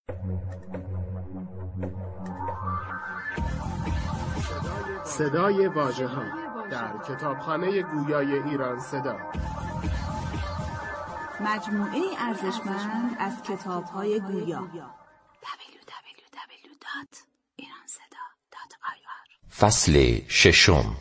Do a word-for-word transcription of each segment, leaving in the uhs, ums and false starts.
صدای واژه‌ها در کتابخانه گویای ایران صدا، مجموعه ارزشمند از کتاب‌های گویا. دبلیو دبلیو دبلیو دات ایران صدا دات آی آر. فصل ششم.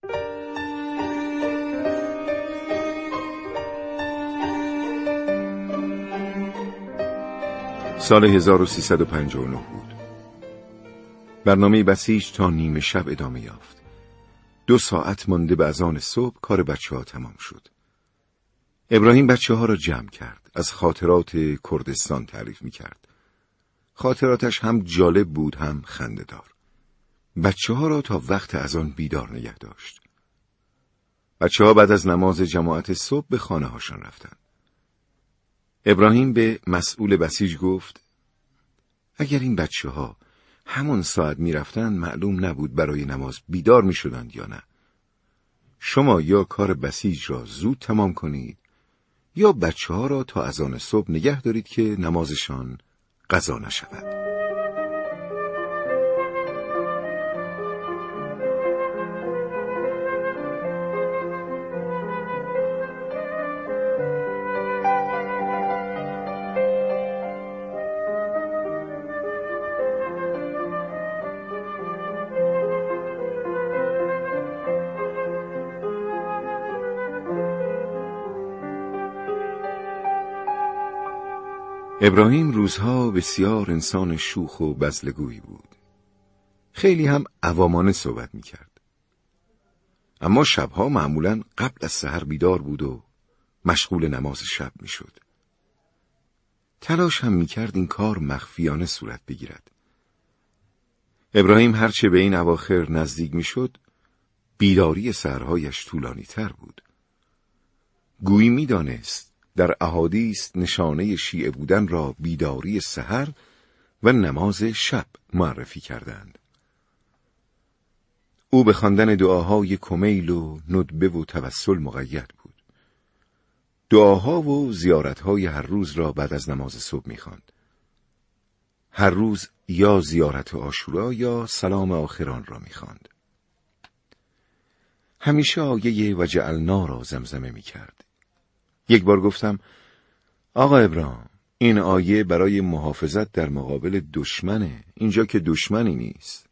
سال هزار و سیصد و پنجاه و نه بود. برنامه بسیج تا نیمه شب ادامه یافت. دو ساعت مانده به اذان صبح کار بچه ها تمام شد. ابراهیم بچه ها را جمع کرد. از خاطرات کردستان تعریف می کرد. خاطراتش هم جالب بود هم خنده‌دار. بچه ها را تا وقت اذان بیدار نگه داشت. بچه ها بعد از نماز جماعت صبح به خانه هاشان رفتند. ابراهیم به مسئول بسیج گفت: اگر این بچه ها همون ساعت می رفتن معلوم نبود برای نماز بیدار می شدند یا نه. شما یا کار بسیج را زود تمام کنید یا بچه ها را تا اذان صبح نگه دارید که نمازشان قضا نشود. ابراهیم روزها بسیار انسان شوخ و بزلگویی بود. خیلی هم عوامانه صحبت میکرد. اما شبها معمولاً قبل از سحر بیدار بود و مشغول نماز شب میشد. تلاش هم میکرد این کار مخفیانه صورت بگیرد. ابراهیم هرچه به این اواخر نزدیک میشد، بیداری سحرهایش طولانی تر بود. گویی میدانست در احادیث نشانه شیعه بودن را بیداری سحر و نماز شب معرفی کردند. او به خواندن دعاهای کمیل و ندبه و توسل مقید بود. دعاها و زیارتهای هر روز را بعد از نماز صبح می‌خواند. هر روز یا زیارت عاشورا یا سلام آخران را می‌خواند. همیشه آیه و جعلنا را زمزمه می‌کرد. یک بار گفتم: آقا ابراهیم، این آیه برای محافظت در مقابل دشمنه، اینجا که دشمنی نیست.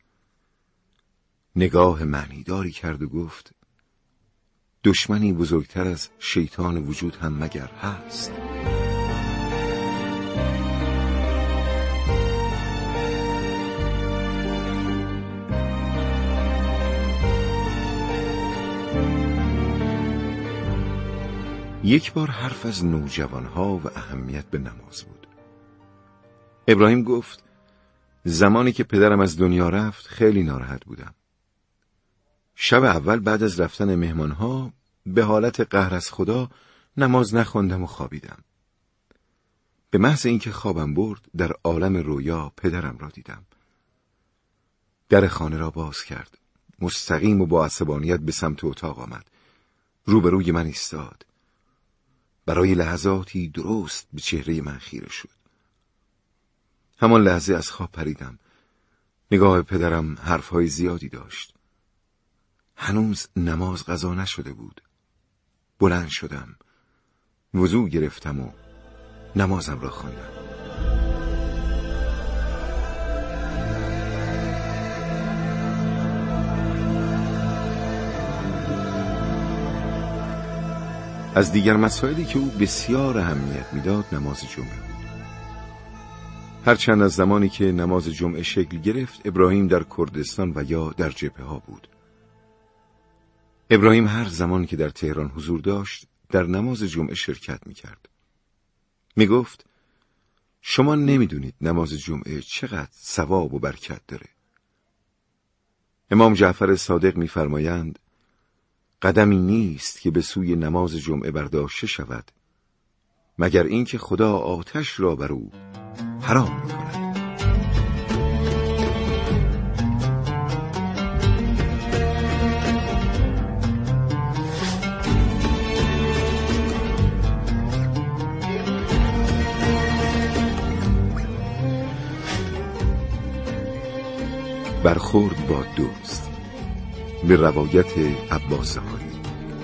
نگاه معنیداری کرد و گفت: دشمنی بزرگتر از شیطان وجود هم مگر هست؟ یک بار حرف از نوجوانها و اهمیت به نماز بود. ابراهیم گفت: زمانی که پدرم از دنیا رفت خیلی ناراحت بودم. شب اول بعد از رفتن مهمانها به حالت قهر از خدا نماز نخواندم و خوابیدم. به محض اینکه خوابم برد در عالم رویا پدرم را دیدم. در خانه را باز کرد. مستقیم و با عصبانیت به سمت اتاق آمد. روبروی من ایستاد. برای لحظاتی درست به چهره من خیره شد. همان لحظه از خواب پریدم. نگاه پدرم حرفهای زیادی داشت. هنوز نماز قضا نشده بود. بلند شدم. وضو گرفتم و نمازم را خواندم. از دیگر مسائلی که او بسیار اهمیت میداد نماز جمعه بود. هرچند از زمانی که نماز جمعه شکل گرفت ابراهیم در کردستان و یا در جبهه ها بود. ابراهیم هر زمان که در تهران حضور داشت در نماز جمعه شرکت میکرد. میگفت: شما نمیدونید نماز جمعه چقدر ثواب و برکت داره. امام جعفر صادق میفرمایند: قدمی نیست که به سوی نماز جمعه برداشته شود مگر اینکه خدا آتش را بر او حرام می‌کند. برخورد با دزد، به روایت عباس هایی.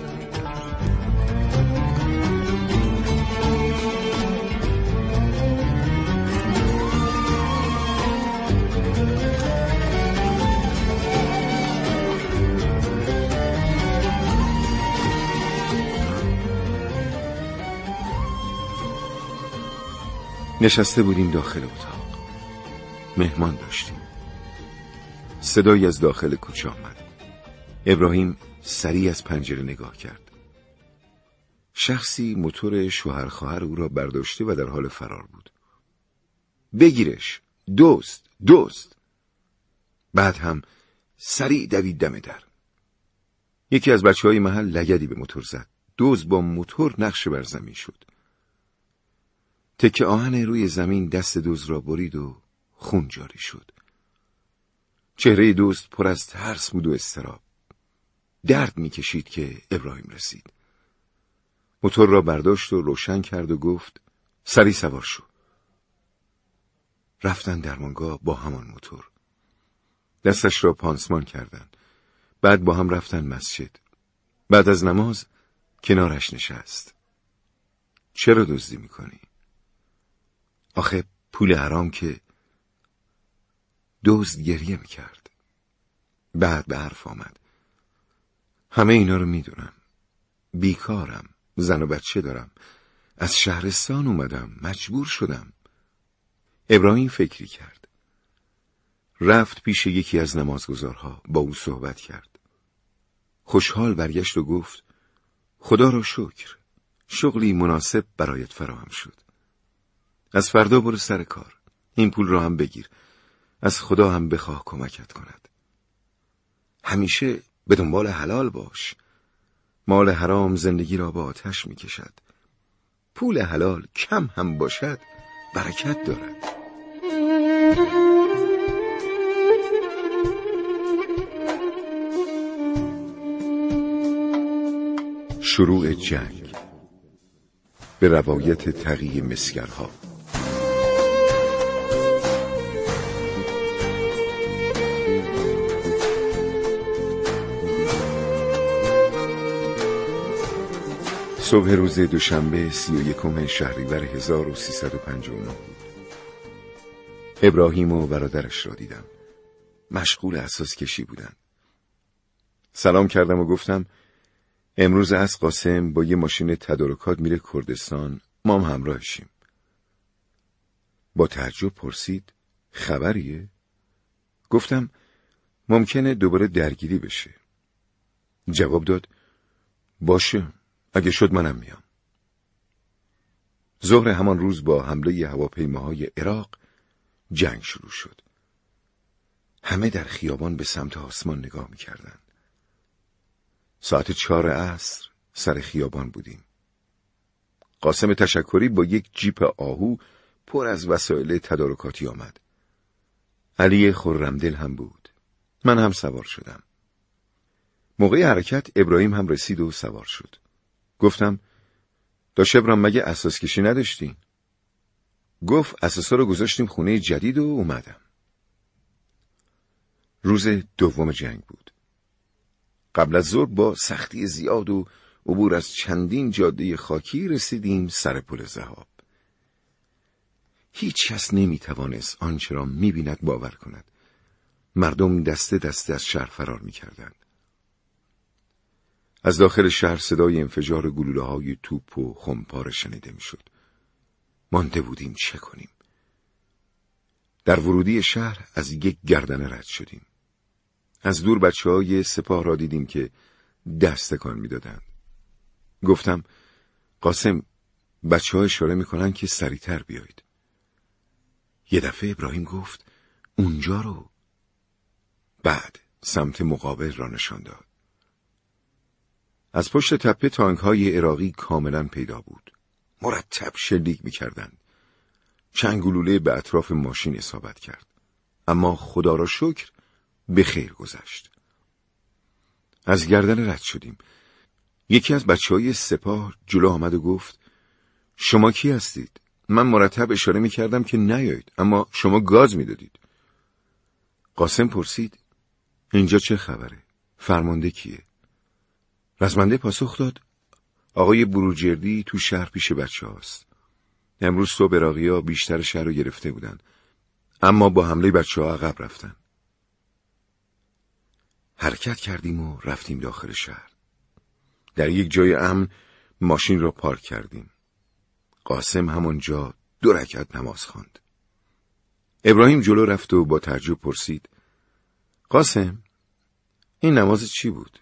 نشسته بودیم داخل اتاق، مهمان داشتیم. صدایی از داخل کوچه آمد. ابراهیم سریع از پنجره نگاه کرد. شخصی موتور شوهر خواهر او را برداشته و در حال فرار بود. بگیرش، دزد، دزد. بعد هم سریع دوید دم در. یکی از بچه‌های محل لگدی به موتور زد. دزد با موتور نقش بر زمین شد. تکه آهن روی زمین دست دزد را برید و خون جاری شد. چهره دزد پر از ترس بود و اضطراب. درد می‌کشید که ابراهیم رسید. موتور را برداشت و روشن کرد و گفت سریع سوار شو. رفتن درمانگاه با همان موتور. دستش را پانسمان کردند. بعد با هم رفتن مسجد. بعد از نماز کنارش نشست. چرا دزدی میکنی؟ آخه پول حرام که. دزد گریه میکرد. بعد به حرف آمد. همه اینا رو میدونم. بیکارم. زن و بچه دارم. از شهرستان اومدم. مجبور شدم. ابراهیم فکری کرد. رفت پیش یکی از نمازگزارها، با او صحبت کرد. خوشحال برگشت و گفت خدا را شکر. شغلی مناسب برایت فراهم شد. از فردا برو سر کار. این پول را هم بگیر. از خدا هم بخواه کمکت کند. همیشه به دنبال حلال باش. مال حرام زندگی را با آتش می کشد. پول حلال کم هم باشد برکت دارد. شروع جنگ به روایت تقی مسگرها. صبح روز دوشنبه سی و یکم شهریور هزار و سیصد و پنجاه و نه بود. ابراهیم و برادرش را دیدم. مشغول اساس کشی بودند. سلام کردم و گفتم امروز از قاسم با یه ماشین تدارکات میره کردستان، ما هم همراهشیم. با تعجب پرسید خبریه؟ گفتم ممکنه دوباره درگیری بشه. جواب داد باشه، اگه شد منم میام. ظهر همان روز با حمله هواپیماهای عراق جنگ شروع شد. همه در خیابان به سمت آسمان نگاه میکردند. ساعت چهار عصر سر خیابان بودیم. قاسم تشکری با یک جیپ آهو پر از وسایل تدارکاتی آمد. علی خرمدل هم بود. من هم سوار شدم. موقع حرکت ابراهیم هم رسید و سوار شد. گفتم داش ابراهیم مگه اساس کشی نداشتین؟ گفت اساسا رو گذاشتیم خونه جدید و اومدم. روز دوم جنگ بود. قبل از ظهر با سختی زیاد و عبور از چندین جاده خاکی رسیدیم سر پل ذهاب. هیچ کس نمیتوانست آنچه را میبیند باور کند. مردم دسته دسته از شهر فرار میکردند. از داخل شهر صدای انفجار گلوله‌های توپ و خمپاره شنیده میشد. مانده بودیم چه کنیم. در ورودی شهر از یک گردنه رد شدیم. از دور بچه‌های سپاه را دیدیم که دست تکان میدادند. گفتم قاسم بچه‌ها اشاره میکنن که سریعتر بیایید. یه دفعه ابراهیم گفت اونجا رو. بعد سمت مقابل را نشان داد. از پشت تپه تانک‌های عراقی کاملا پیدا بود. مرتب شلیک می‌کردند. چند گلوله به اطراف ماشین اصابت کرد. اما خدا را شکر به خیر گذشت. از گردن رد شدیم. یکی از بچه‌های سپاه جلو آمد و گفت شما کی هستید؟ من مرتب اشاره می‌کردم که نیایید اما شما گاز می‌دادید. قاسم پرسید اینجا چه خبره؟ فرمانده کیه؟ رزمنده پاسخ داد آقای بروجردی تو شهر پیش بچه هاست. امروز صبح عراقی‌ها بیشتر شهر رو گرفته بودن، اما با حمله بچه ها عقب رفتن. حرکت کردیم و رفتیم داخل شهر. در یک جای امن ماشین را پارک کردیم. قاسم همونجا دو رکعت نماز خواند. ابراهیم جلو رفت و با تعجب پرسید قاسم این نماز چی بود؟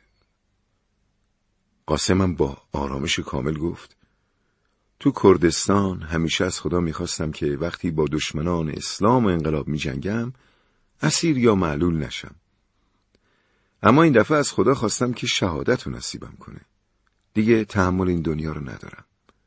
قاسمم با آرامش کامل گفت تو کردستان همیشه از خدا میخواستم که وقتی با دشمنان اسلام و انقلاب میجنگم اسیر یا معلول نشم. اما این دفعه از خدا خواستم که شهادت رو نصیبم کنه. دیگه تحمل این دنیا رو ندارم.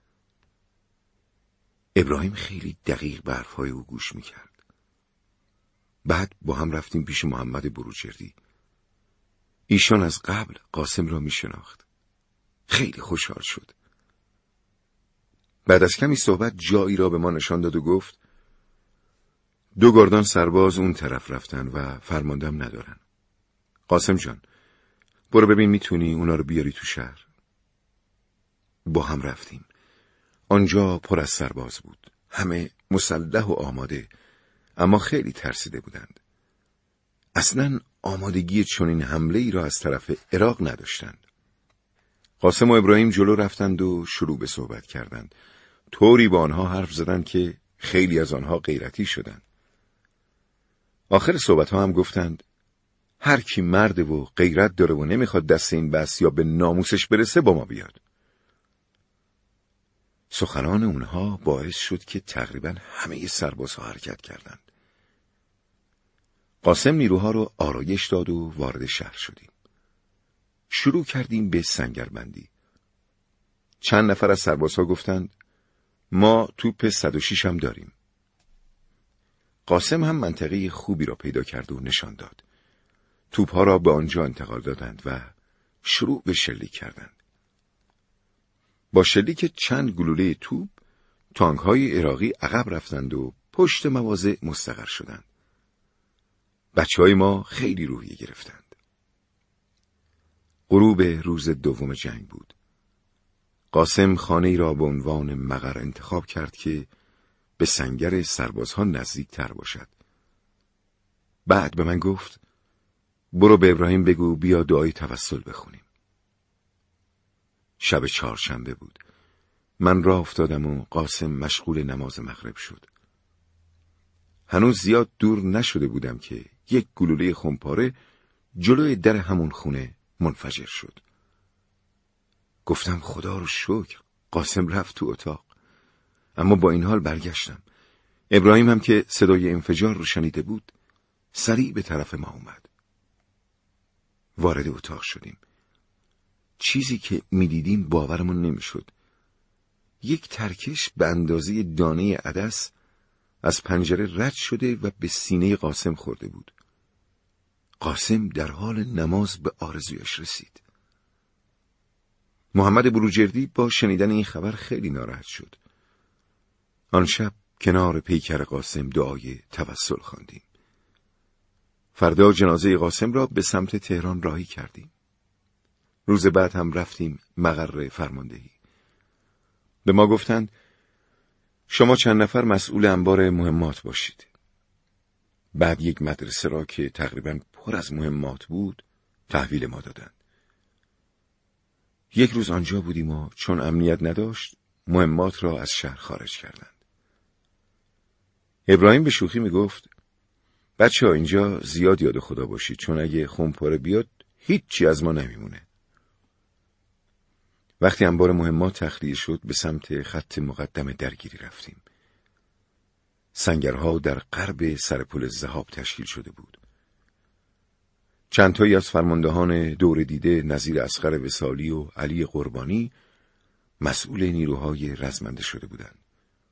ابراهیم خیلی دقیق به حرفهای او گوش میکرد. بعد با هم رفتیم پیش محمد بروجردی. ایشان از قبل قاسم را میشناخت. خیلی خوشحال شد. بعد از کمی صحبت جایی را به ما نشان داد و گفت دو گردان سرباز اون طرف رفتن و فرماندم ندارن. قاسم جان برو ببین میتونی اونا رو بیاری تو شهر. با هم رفتیم. آنجا پر از سرباز بود. همه مسلح و آماده، اما خیلی ترسیده بودند. اصلاً آمادگی چنین حمله ای را از طرف عراق نداشتند. قاسم و ابراهیم جلو رفتند و شروع به صحبت کردند. طوری با آنها حرف زدند که خیلی از آنها غیرتی شدند. آخر صحبت ها هم گفتند هر کی مرد و غیرت داره و نمیخواد دست این بس یا به ناموسش برسه با ما بیاد. سخنان اونها باعث شد که تقریبا همه سربازها حرکت کردند. قاسم نیروها رو آرایش داد و وارد شهر شدیم. شروع کردیم به سنگربندی. چند نفر از سربازها گفتند ما توپ صد و شش هم داریم. قاسم هم منطقه خوبی را پیدا کرد و نشان داد. توپها را به آنجا انتقال دادند و شروع به شلیک کردند. با شلیک چند گلوله توپ تانک‌های عراقی عقب رفتند و پشت مواضع مستقر شدند. بچه‌های ما خیلی روحیه گرفتند. غروب روز دوم جنگ بود. قاسم خانه‌ای را به عنوان مقر انتخاب کرد که به سنگر سربازها نزدیک تر باشد. بعد به من گفت برو به ابراهیم بگو بیا دعای توسل بخونیم. شب چهارشنبه بود. من راه افتادم و قاسم مشغول نماز مغرب شد. هنوز زیاد دور نشده بودم که یک گلوله خمپاره جلوی در همون خونه منفجر شد. گفتم خدا رو شکر قاسم رفت تو اتاق. اما با این حال برگشتم. ابراهیم هم که صدای انفجار رو شنیده بود سریع به طرف ما اومد. وارد اتاق شدیم. چیزی که میدیدیم باورمون نمیشد. یک ترکش به اندازه دانه عدس از پنجره رد شده و به سینه قاسم خورده بود. قاسم در حال نماز به آرزویش رسید. محمد بروجردی با شنیدن این خبر خیلی ناراحت شد. آن شب کنار پیکر قاسم دعای توسل خواندیم. فردا جنازه قاسم را به سمت تهران راهی کردیم. روز بعد هم رفتیم مقر فرماندهی. به ما گفتند شما چند نفر مسئول انبار مهمات باشید. بعد یک مدرسه را که تقریباً پر از مهمات بود تحویل ما دادند. یک روز آنجا بودیم و چون امنیت نداشت مهمات را از شهر خارج کردند. ابراهیم به شوخی می گفت بچه ها اینجا زیاد یاد خدا باشید چون اگه خمپاره بیاد هیچی از ما نمیمونه. وقتی انبار مهمات تخلیه شد به سمت خط مقدم درگیری رفتیم. سنگرها در غرب سر پل ذهاب تشکیل شده بود. چند تایی از فرماندهان دور دیده نظیر اصغر وصالی و علی قربانی مسئول نیروهای رزمنده شده بودند.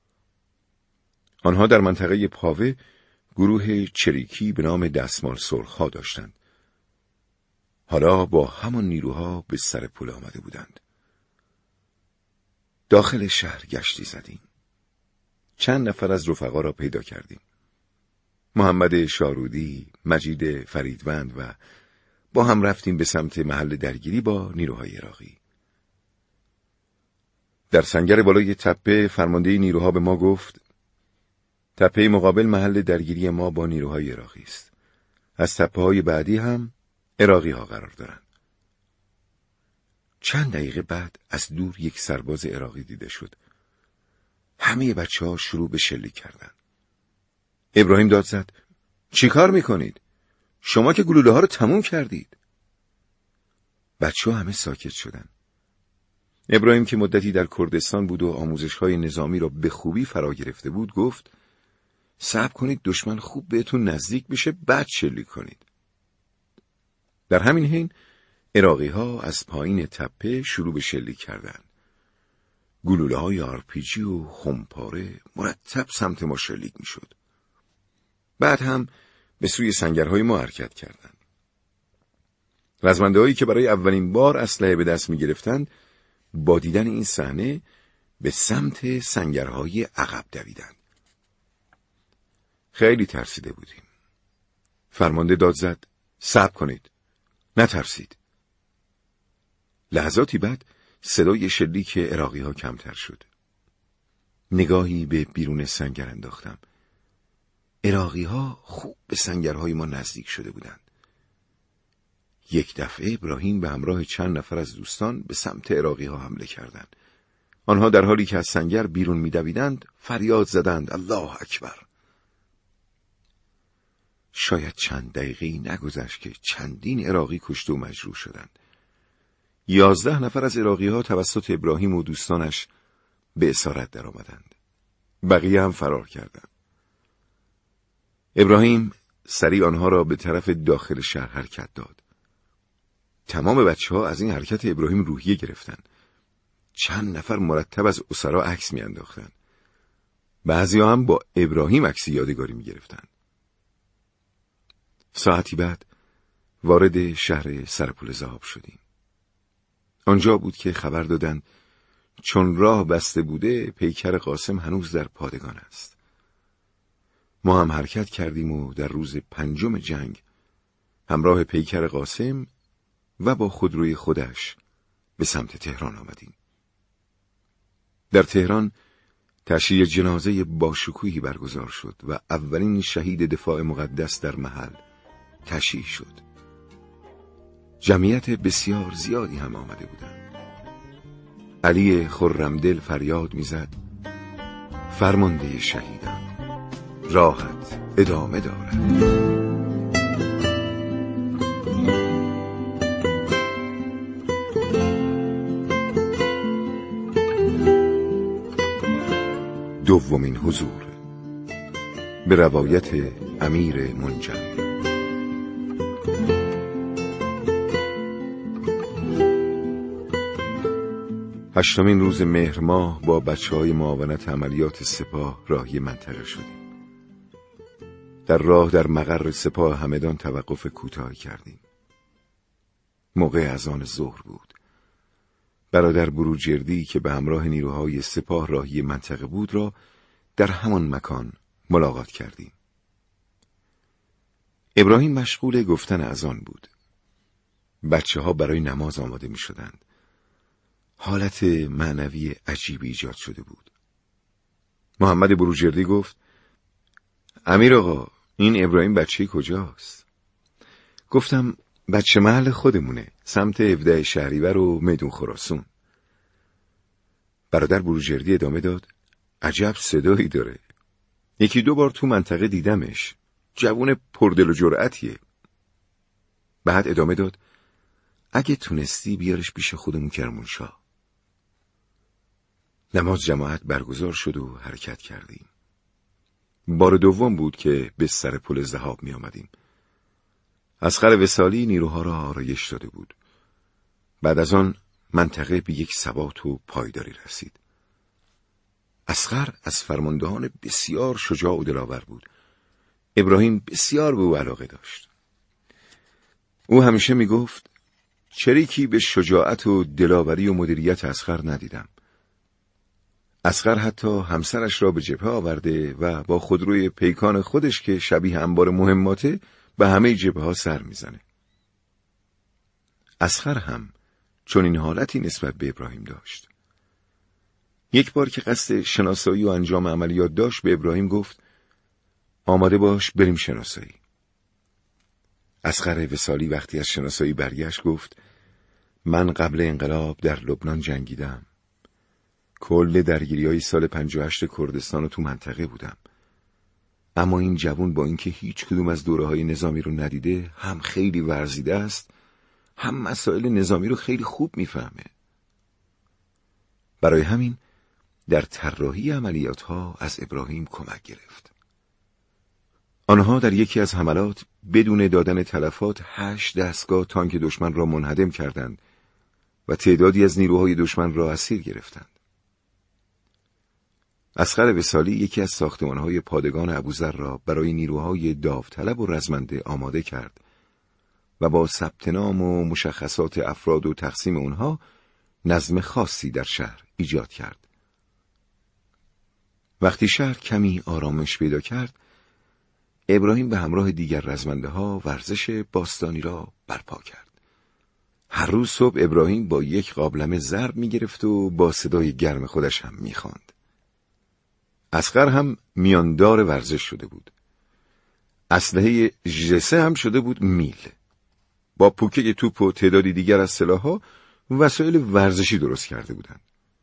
آنها در منطقه پاوه گروه چریکی به نام دستمال سرخ‌ها داشتند. حالا با همان نیروها به سر پل آمده بودند. داخل شهر گشتی زدیم. چند نفر از رفقا را پیدا کردیم. محمد شارودی، مجید فریدوند و با هم رفتیم به سمت محل درگیری با نیروهای عراقی. در سنگر بالای تپه فرمانده نیروها به ما گفت تپه مقابل محل درگیری ما با نیروهای عراقی است. از تپه های بعدی هم عراقی ها قرار دارند. چند دقیقه بعد از دور یک سرباز عراقی دیده شد. همه بچه ها شروع به شلیک کردن. ابراهیم داد زد چی کار میکنید؟ شما که گلوله ها رو تموم کردید. بچه ها همه ساکت شدن. ابراهیم که مدتی در کردستان بود و آموزش های نظامی را به خوبی فرا گرفته بود گفت صبر کنید دشمن خوب بهتون نزدیک بشه بعد شلیک کنید. در همین حین عراقی ها از پایین تپه شروع به شلیک کردند. گلوله های آر پی جی و خمپاره مرتب سمت ما شلیک می شد. بعد هم به سوی سنگرهای ما حرکت کردند. رزمنده هایی که برای اولین بار اسلحه به دست می گرفتند با دیدن این صحنه به سمت سنگرهای عقب دویدند. خیلی ترسیده بودیم. فرمانده داد زد صبر کنید، نترسید. لحظاتی بعد صدای شلیک عراقی ها کمتر شد. نگاهی به بیرون سنگر انداختم. عراقی ها خوب به سنگرهای ما نزدیک شده بودند. یک دفعه ابراهیم به همراه چند نفر از دوستان به سمت عراقی ها حمله کردند. آنها در حالی که از سنگر بیرون می‌دویدند فریاد زدند الله اکبر. شاید چند دقیقه‌ای نگذشت که چندین عراقی کشته و مجروح شدند. یازده نفر از عراقی ها توسط ابراهیم و دوستانش به اسارت در آمدند. بقیه هم فرار کردند. ابراهیم سریع آنها را به طرف داخل شهر حرکت داد. تمام بچه ها از این حرکت ابراهیم روحیه گرفتند. چند نفر مرتب از اسرا عکس می انداختند. بعضی ها هم با ابراهیم عکس یادگاری می گرفتند. ساعتی بعد وارد شهر سرپل ذهاب شدیم. آنجا بود که خبر دادند چون راه بسته بوده پیکر قاسم هنوز در پادگان است. ما هم حرکت کردیم و در روز پنجم جنگ همراه پیکر قاسم و با خودروی خودش به سمت تهران آمدیم. در تهران تشییع جنازه باشکوهی برگزار شد و اولین شهید دفاع مقدس در محل تشییع شد. جمعیت بسیار زیادی هم آمده بودند. علی خرمدل فریاد میزد فرمانده شهیدان راحت ادامه دارد. دومین حضور به روایت امیر منجم. هشتمین روز مهر ماه با بچه‌های معاونت عملیات سپاه راهی منطقه شدیم. در راه در مقر سپاه همدان توقف کوتاهی کردیم. موقع اذان ظهر بود. برادر بروجردی که به همراه نیروهای سپاه راهی منطقه بود را در همان مکان ملاقات کردیم. ابراهیم مشغول گفتن اذان بود. بچه ها برای نماز آماده می شدند. حالت معنوی عجیبی ایجاد شده بود. محمد بروجردی گفت امیر آقا این ابراهیم بچه کجاست؟ گفتم بچه محل خودمونه، سمت هفده شهریور و میدون خراسون. برادر بروجردی ادامه داد عجب صدایی داره. یکی دو بار تو منطقه دیدمش. جوون پردل و جرأتیه. بعد ادامه داد اگه تونستی بیارش پیش خودمون کرمانشاه. نماز جماعت برگزار شد و حرکت کردیم. بار دوم بود که به سر پل ذهاب می آمدیم. اصغر وصالی نیروها را آرایش داده بود. بعد از آن منطقه به یک ثبات و پایداری رسید. اصغر از فرماندهان بسیار شجاع و دلاور بود. ابراهیم بسیار به او علاقه داشت. او همیشه می گفت شریکی به شجاعت و دلاوری و مدیریت اصغر ندیدم. اصغر حتی همسرش را به جبهه آورده و با خودروی پیکان خودش که شبیه انبار مهماته به همه جبهه ها سر میزنه. اصغر هم چون این حالتی نسبت به ابراهیم داشت. یک بار که قصد شناسایی و انجام عملیات داشت به ابراهیم گفت آماده باش بریم شناسایی. اصغر وصالی وقتی از شناسایی برگشت گفت من قبل انقلاب در لبنان جنگیدم. کل درگیری‌های سال پنجاه و هشت کردستان رو تو منطقه بودم. اما این جوون با اینکه هیچ کدوم از دوره‌های نظامی رو ندیده هم خیلی ورزیده است، هم مسائل نظامی رو خیلی خوب میفهمه. برای همین در طراحی عملیات‌ها از ابراهیم کمک گرفت. آنها در یکی از حملات بدون دادن تلفات هشت دستگاه تانک دشمن را منهدم کردند و تعدادی از نیروهای دشمن را اسیر گرفتند. اصغر وصالی یکی از ساختمان‌های پادگان ابوذر را برای نیروهای داوطلب و رزمنده آماده کرد و با ثبت نام و مشخصات افراد و تقسیم اونها نظم خاصی در شهر ایجاد کرد. وقتی شهر کمی آرامش پیدا کرد، ابراهیم به همراه دیگر رزمنده ها ورزش باستانی را برپا کرد. هر روز صبح ابراهیم با یک قابلمه ضرب می گرفت و با صدای گرم خودش هم می خواند. اصغر هم میاندار ورزش شده بود. اسلحه ژسه هم شده بود میل. با پوکه توپ و تعدادی دیگر از سلاح‌ها وسایل ورزشی درست کرده بودند.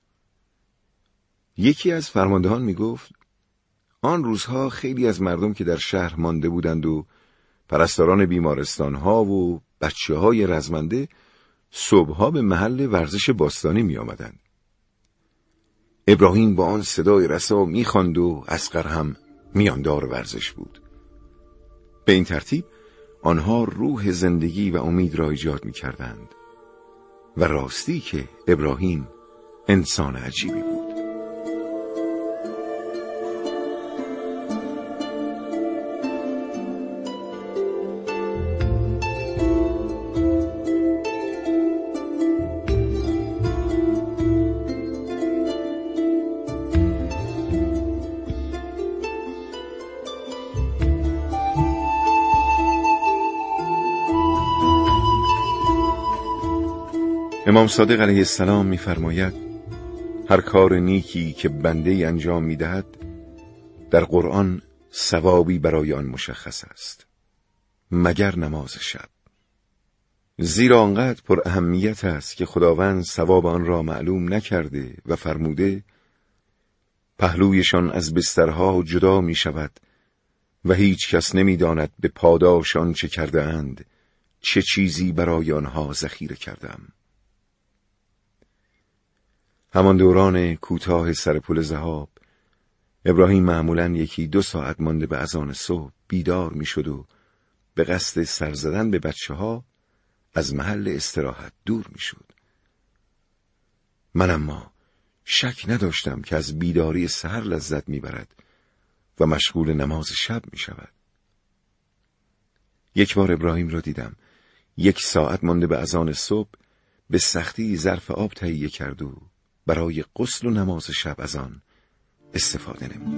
یکی از فرماندهان می گفت آن روزها خیلی از مردم که در شهر مانده بودند و پرستاران بیمارستان‌ها و بچه‌های رزمنده صبح‌ها به محل ورزش باستانی می آمدند. ابراهیم با آن صدای رسا می خواند و اصغر هم میاندار ورزش بود. به این ترتیب آنها روح زندگی و امید را ایجاد می کردند و راستی که ابراهیم انسان عجیبی بود. امام صادق علیه السلام می‌فرماید هر کار نیکی که بنده انجام می‌دهد در قرآن ثوابی برای آن مشخص است مگر نماز شب، زیرا آنقدر پر اهمیت است که خداوند ثواب آن را معلوم نکرده و فرموده پهلویشان از بسترها جدا می شود و هیچ کس نمی داند به پاداش آن چه کرده اند چه چیزی برای آنها ذخیره کردم. همان دوران کوتاه سر پل ذهاب ابراهیم معمولاً یکی دو ساعت مانده به اذان صبح بیدار می شد و به قصد سر زدن به بچه ها از محل استراحت دور می شد. من اما شک نداشتم که از بیداری سحر لذت می برد و مشغول نماز شب می شود. یک بار ابراهیم را دیدم یک ساعت مانده به اذان صبح به سختی ظرف آب تهیه کرد و برای غسل و نماز شب از آن استفاده نمود.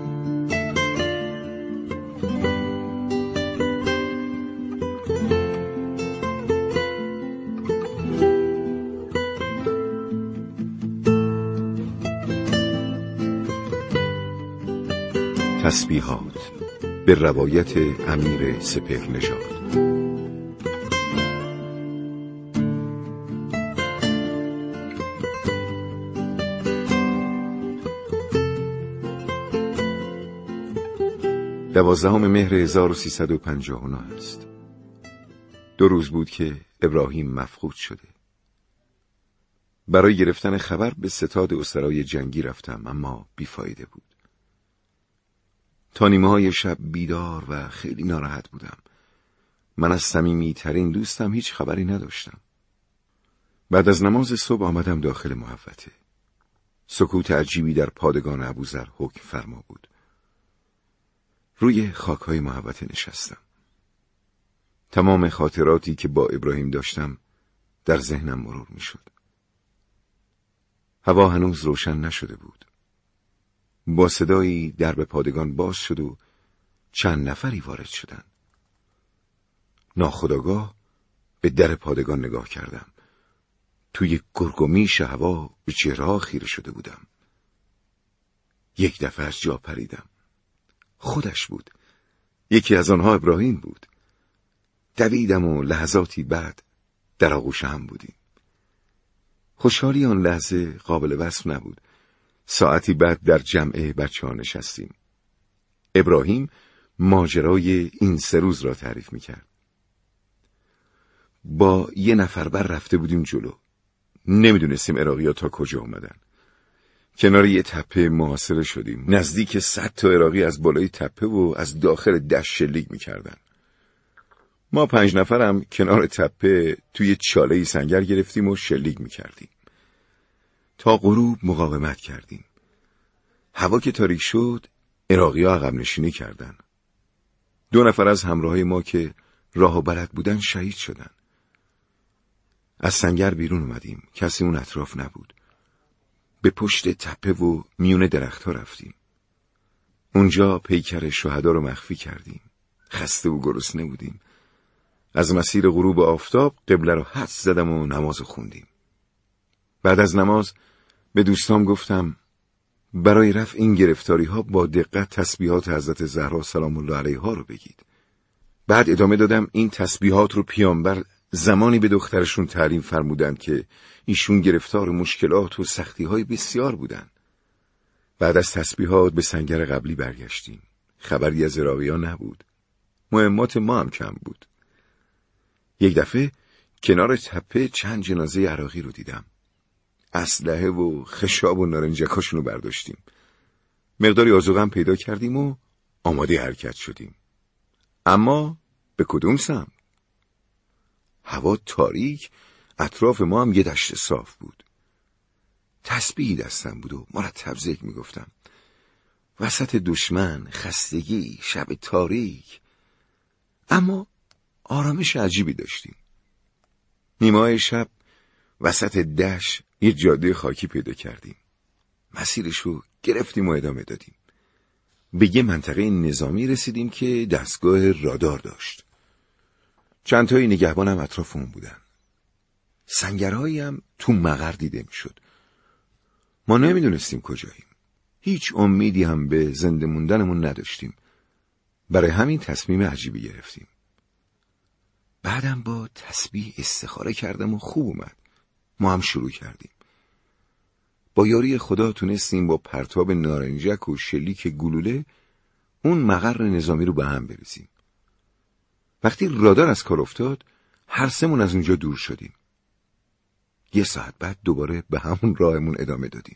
تسبیحات به روایت امیر سپهرنژاد. دوازدهم مهر هزار و سیصد و پنجاه و نه است. دو روز بود که ابراهیم مفقود شده. برای گرفتن خبر به ستاد اسرای جنگی رفتم اما بیفایده بود. تا نیمه های شب بیدار و خیلی ناراحت بودم. من از صمیمی ترین دوستم هیچ خبری نداشتم. بعد از نماز صبح آمدم داخل محوطه. سکوت عجیبی در پادگان ابوذر حکم فرما بود. روی خاکهای محوطه نشستم. تمام خاطراتی که با ابراهیم داشتم در ذهنم مرور می شد. هوا هنوز روشن نشده بود. با صدایی درب پادگان باز شد و چند نفری وارد شدند. ناخودآگاه به در پادگان نگاه کردم. توی گرگومیش هوا به چهره‌ها خیره شده بودم. یک دفعه از جا پریدم. خودش بود. یکی از آنها ابراهیم بود. دویدم و لحظاتی بعد در آغوش هم بودیم. خوشحالی آن لحظه قابل وصف نبود. ساعتی بعد در جمع بچه ها نشستیم. ابراهیم ماجرای این سه روز را تعریف میکرد. با یه نفر بر رفته بودیم جلو. نمیدونستیم عراقی‌ها تا کجا اومدن. کنار یه تپه محاصره شدیم. نزدیک صد تا عراقی از بالای تپه و از داخل دشت شلیک میکردن. ما پنج نفرم کنار تپه توی چاله‌ای سنگر گرفتیم و شلیک میکردیم. تا غروب مقاومت کردیم. هوا که تاریک شد، عراقی‌ها عقب نشینی کردن. دو نفر از همراه ما که راه و بلد بودن شهید شدن. از سنگر بیرون اومدیم. کسی اون اطراف نبود. به پشت تپه و میون درخت‌ها رفتیم. اونجا پیکر شهدا رو مخفی کردیم. خسته و گرسنه بودیم. از مسیر غروب آفتاب قبله رو حدس زدم و نماز خوندیم. بعد از نماز به دوستام گفتم برای رفع این گرفتاری ها با دقت تسبیحات حضرت زهرا سلام الله علیها رو بگید. بعد ادامه دادم این تسبیحات رو پیامبر زمانی به دخترشون تعلیم فرمودند که ایشون گرفتار مشکلات و سختی های بسیار بودن. بعد از تسبیحات به سنگر قبلی برگشتیم. خبری از عراقی‌ها نبود. مهمات ما هم کم بود. یک دفعه کنار تپه چند جنازه عراقی رو دیدم. اسلحه و خشاب و نارنجکاشون رو برداشتیم. مقداری آذوقه پیدا کردیم و آماده حرکت شدیم. اما به کدوم سمت؟ هوا تاریک، اطراف ما هم یه دشت صاف بود. تسبیحی دستم بود و مرتب ذکر میگفتم. وسط دشمن، خستگی، شب تاریک، اما آرامش عجیبی داشتیم. نیمه‌های شب وسط دشت یه جاده خاکی پیدا کردیم. مسیرشو گرفتیم و ادامه دادیم. به یه منطقه نظامی رسیدیم که دستگاه رادار داشت. چند تایی نگهبان هم اطراف اون بودن. سنگرهایی هم تو مقر دیده میشد. ما نمیدونستیم کجاییم. هیچ امیدی هم به زنده موندنمون نداشتیم. برای همین تصمیم عجیبی گرفتیم. بعدم با تسبیح استخاره کردم و خوب اومد. ما هم شروع کردیم. با یاری خدا تونستیم با پرتاب نارنجک و شلیک گلوله اون مقر نظامی رو به هم بریزیم. وقتی رادار از کار افتاد، هر سمون از اونجا دور شدیم. یه ساعت بعد دوباره به همون راهمون ادامه دادیم.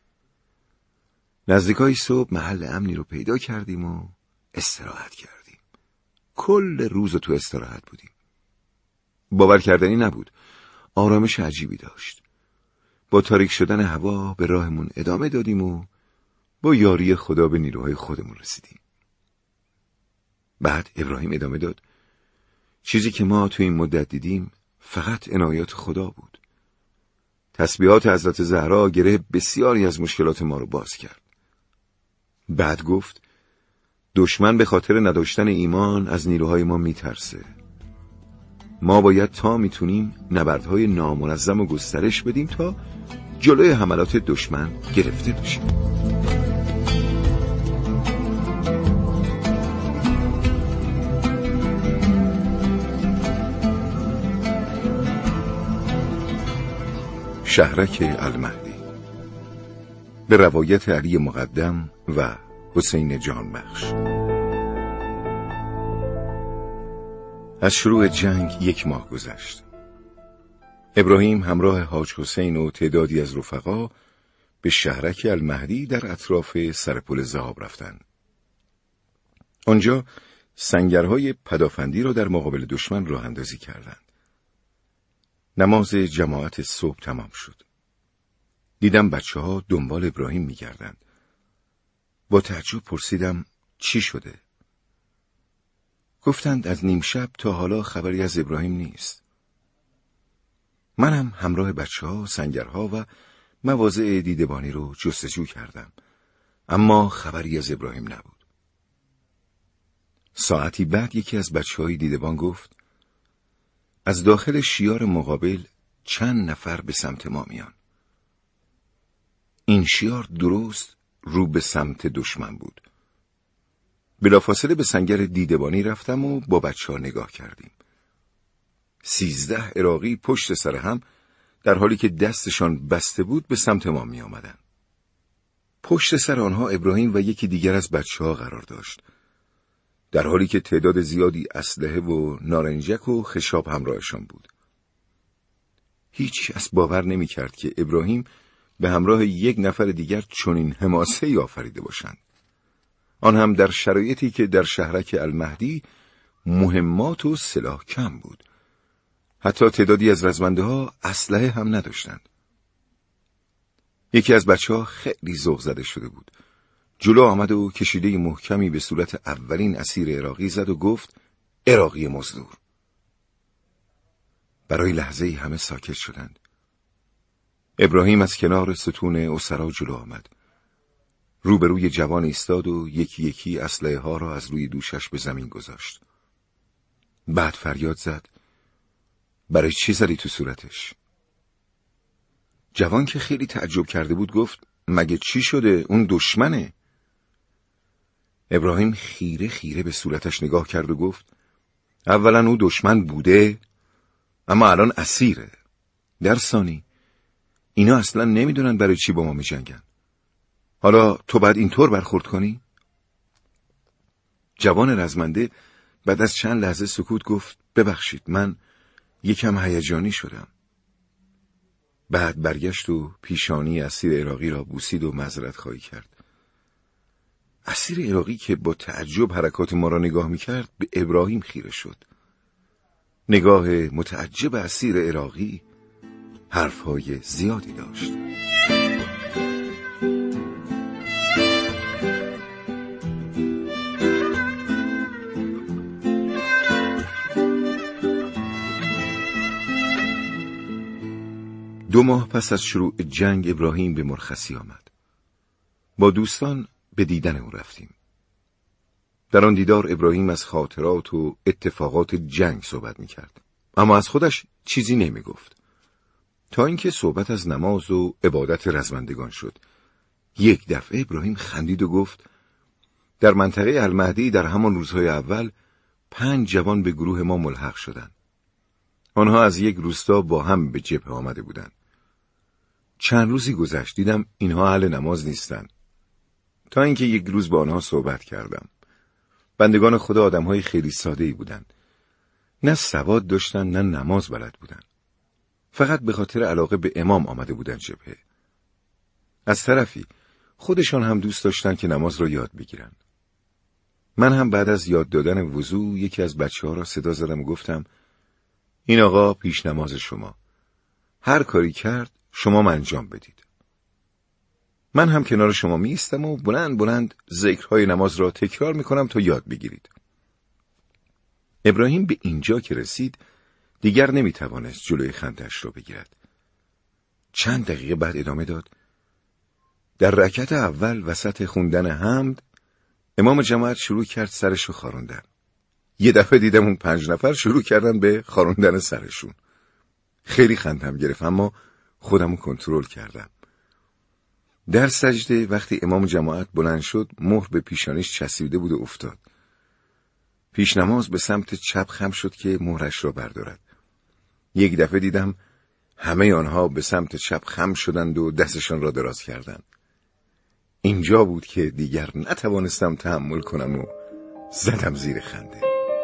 نزدیکای صبح محل امنی رو پیدا کردیم و استراحت کردیم. کل روز تو استراحت بودیم. باور کردنی نبود. آرامش عجیبی داشت. با تاریک شدن هوا به راهمون ادامه دادیم و با یاری خدا به نیروهای خودمون رسیدیم. بعد ابراهیم ادامه داد. چیزی که ما تو این مدت دیدیم فقط عنایات خدا بود. تسبیحات حضرت زهرا گره بسیاری از مشکلات ما رو باز کرد. بعد گفت دشمن به خاطر نداشتن ایمان از نیروهای ما میترسه. ما باید تا میتونیم نبردهای نامنظم و گسترش بدیم تا جلوی حملات دشمن گرفته بشیم. شهرک المهدی به روایت علی مقدم و حسین جانبخش. از شروع جنگ یک ماه گذشت. ابراهیم همراه حاج حسین و تعدادی از رفقا به شهرک المهدی در اطراف سرپل ذهاب رفتند. آنجا سنگرهای پدافندی را در مقابل دشمن راه اندازی کردند. نماز جماعت صبح تمام شد. دیدم بچه ها دنبال ابراهیم می گردند. با تعجب پرسیدم چی شده؟ گفتند از نیم شب تا حالا خبری از ابراهیم نیست. منم همراه بچه ها، سنگرها و مواضع دیدبانی رو جستجو کردم. اما خبری از ابراهیم نبود. ساعتی بعد یکی از بچه‌های دیدبان گفت: از داخل شیار مقابل چند نفر به سمت ما میان. این شیار درست رو به سمت دشمن بود. بلافاصله به سنگر دیدبانی رفتم و با بچه‌ها نگاه کردیم. سیزده عراقی پشت سر هم در حالی که دستشان بسته بود به سمت ما می آمدن. پشت سر آنها ابراهیم و یکی دیگر از بچه‌ها قرار داشت، در حالی که تعداد زیادی اسلحه و نارنجک و خشاب همراهشان بود. هیچ کس باور نمی کرد که ابراهیم به همراه یک نفر دیگر چنین حماسه‌ای آفریده باشند. آن هم در شرایطی که در شهرک المهدی مهمات و سلاح کم بود. حتی تعدادی از رزمنده ها اسلحه هم نداشتند. یکی از بچه ها خیلی ذوق زده شده بود. جلو آمد و کشیده محکمی به صورت اولین اسیر عراقی زد و گفت: عراقی مزدور. برای لحظه‌ای همه ساکت شدند. ابراهیم از کنار ستون اسرا جلو آمد. روبروی جوان ایستاد و یکی یکی اسلحه ها را از روی دوشش به زمین گذاشت. بعد فریاد زد: برای چی زدی تو صورتش؟ جوان که خیلی تعجب کرده بود گفت: مگه چی شده؟ اون دشمنه. ابراهیم خیره خیره به صورتش نگاه کرد و گفت: اولا او دشمن بوده، اما الان اسیره. در ثانی اینا اصلا نمیدونن برای چی با ما میجنگن. حالا تو بعد اینطور برخورد کنی؟ جوان رزمنده بعد از چند لحظه سکوت گفت: ببخشید، من یکم هیجانی شدم. بعد برگشت و پیشانی اسیر عراقی را بوسید و معذرت خواهی کرد. اسیر عراقی که با تعجب حرکات ما را نگاه میکرد به ابراهیم خیره شد. نگاه متعجب اسیر عراقی حرفهای زیادی داشت. دو ماه پس از شروع جنگ ابراهیم به مرخصی آمد. با دوستان به دیدن او رفتیم. در آن دیدار ابراهیم از خاطرات و اتفاقات جنگ صحبت می‌کرد، اما از خودش چیزی نمی‌گفت. تا اینکه صحبت از نماز و عبادت رزمندگان شد. یک دفعه ابراهیم خندید و گفت: در منطقه المهدی در همان روزهای اول پنج جوان به گروه ما ملحق شدند. آنها از یک روستا با هم به جبهه آمده بودند. چند روزی گذشت دیدم اینها اهل نماز نیستند. تا اینکه یک روز با آنها صحبت کردم. بندگان خدا آدمهای خیلی ساده‌ای بودند. نه سواد داشتند نه نماز بلد بودند. فقط به خاطر علاقه به امام آمده بودند جبهه. از طرفی خودشان هم دوست داشتند که نماز را یاد بگیرن. من هم بعد از یاد دادن وضو یکی از بچه‌ها را صدا زدم و گفتم: این آقا پیش نماز شما. هر کاری کرد شما انجام بدید. من هم کنار شما می ایستم و بلند بلند ذکرهای نماز را تکرار می کنم تا یاد بگیرید. ابراهیم به اینجا که رسید دیگر نمی توانست جلوی خندش را بگیرد. چند دقیقه بعد ادامه داد: در رکعت اول وسط خوندن حمد امام جماعت شروع کرد سرشو خاروندن. یه دفعه دیدم اون پنج نفر شروع کردن به خاروندن سرشون. خیلی خندم گرفت اما خودمو کنترل کردم. در سجده وقتی امام جماعت بلند شد مهر به پیشانیش چسبیده بود و افتاد. پیش نماز به سمت چپ خم شد که مهرش را بردارد. یک دفعه دیدم همه آنها به سمت چپ خم شدند و دستشان را دراز کردند. اینجا بود که دیگر نتوانستم تحمل کنم و زدم زیر خنده.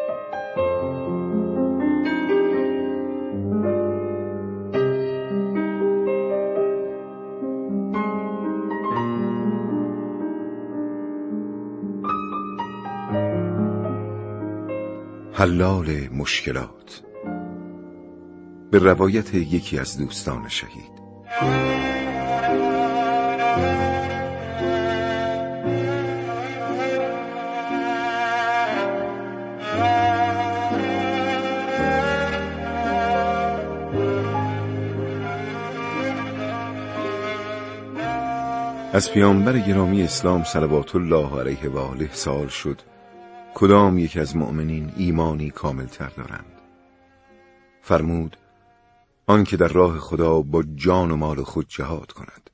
حلال مشکلات، به روایت یکی از دوستان شهید. از پیامبر گرامی اسلام صلوات الله علیه و آله سوال شد کدام یک از مؤمنین ایمانی کامل تر دارند؟ فرمود آن که در راه خدا با جان و مال خود جهاد کند.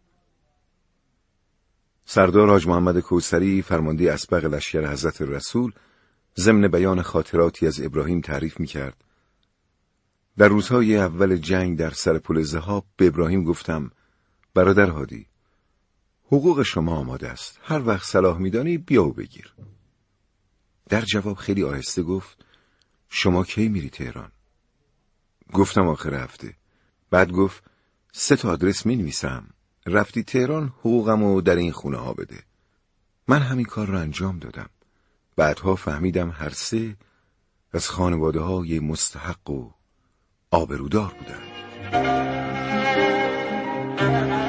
سردار حاج محمد کوثری فرمانده اسبق لشکر حضرت رسول ضمن بیان خاطراتی از ابراهیم تعریف می‌کرد. در روزهای اول جنگ در سر پل ذهاب به ابراهیم گفتم برادر هادی، حقوق شما آماده است، هر وقت صلاح می‌دانی بیا و بگیر. در جواب خیلی آهسته گفت شما کی میری تهران؟ گفتم آخر هفته. بعد گفت سه تا آدرس می‌نویسم، رفتی تهران حقوقمو در این خونه ها بده. من همین کار رو انجام دادم. بعدها فهمیدم هر سه از خانواده های مستحق و آبرودار بودند.